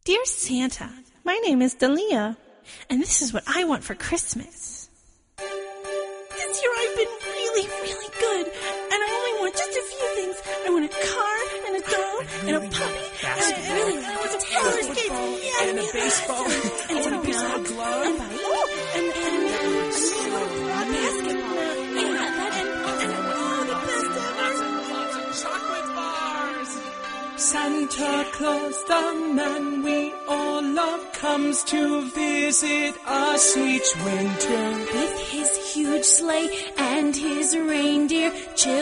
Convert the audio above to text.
Dear Santa, my name is Dalia, and this is what I want for Christmas. This year I've been really, really good, and I only want just a few things. I want a car, and a doll, and a puppy, and I want some roller skates, and a baseball, and a baseball glove, and a basketball, and all the best ever. lots of chocolate bars. Santa Claus, the man we all love, comes to visit us each winter. With his huge sleigh and his reindeer,